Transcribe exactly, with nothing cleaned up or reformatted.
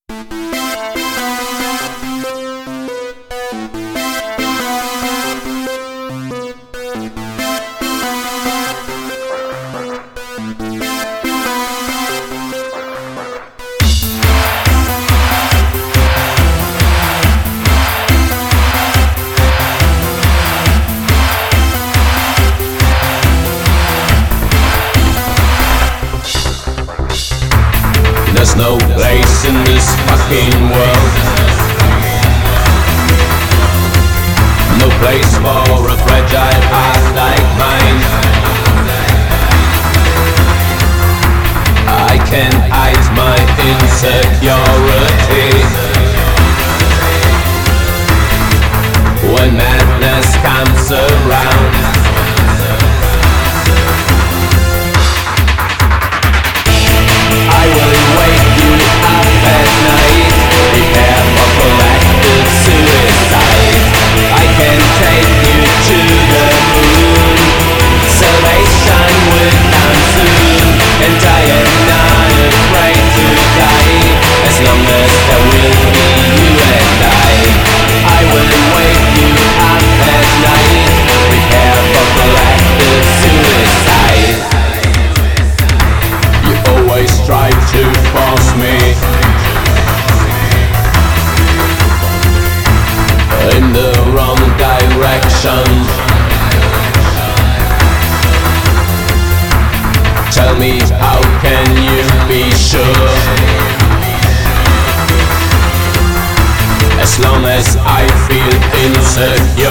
There's no place in this fucking world, no place for a fragile heart like mine. I can't hide my insecurity when madness comes around. I will wake you up at night, prepare for proactive suicide. I can take you to the moon, salvation will come soon. And I am not afraid to die, as long as there will be you and I. I will wake you up at night, prepare for proactive suicide. You always try to force me in the wrong direction. Tell me, how can you be sure? As long as I feel insecure,